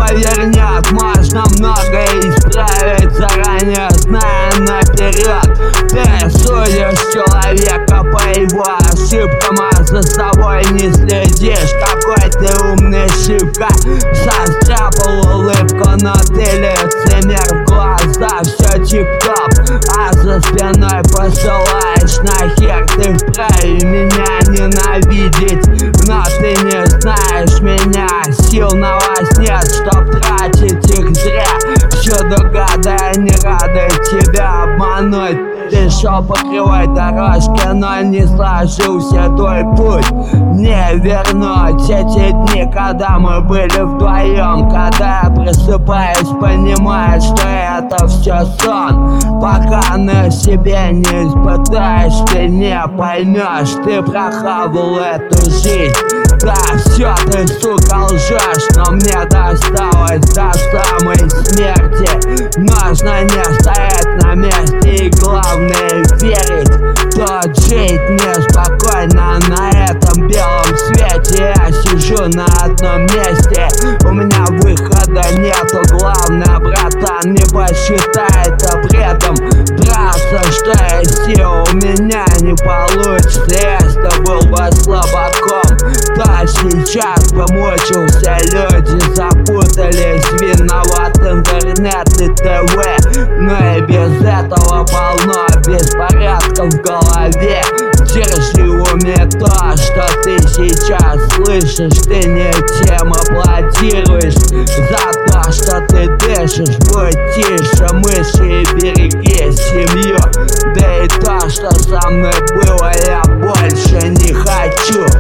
поверь, нет, можно многое исправить заранее, зная наперед. Ты судишь человека по его ошибкам, а за собой не следишь. Какой ты умный, шибко состряпал улыбку, но ты лицемер, в глаза все тип-топ, а за спиной посылаешь нахер. Ты вправе меня ненавидеть, но ты не знаешь меня. Сил на вас нет, чтоб тратить их зря. Всюду гады, они рады тебя обмануть. Ты шел по кривой дорожке, но не сложился твой путь. Не вернуть эти дни, когда мы были вдвоем. Когда я просыпаюсь, понимаю, что это все сон. Пока на себе не испытаешь, ты не поймешь. Ты прохавал эту жизнь. Да, все ты, сука, лжешь, но мне досталось до самой смерти. Нужно не стоять на месте и главное верить. Тот жить неспокойно на этом белом свете. Я сижу на одном месте, у меня выхода нету. Главное, братан, не посчитай это бредом. Драться, что есть сил, у меня не получится. Если был бы слабаком, то сейчас помучился. Люди запутались, виноват интернет и ТВ. Но и без этого полно беспорядков в голове. Держи в уме то, что ты сейчас слышишь. Ты не тем аплодируешь за то, что ты дышишь. Будь тише мыши и береги семью. Да и то, что со мной было, я больше не хочу.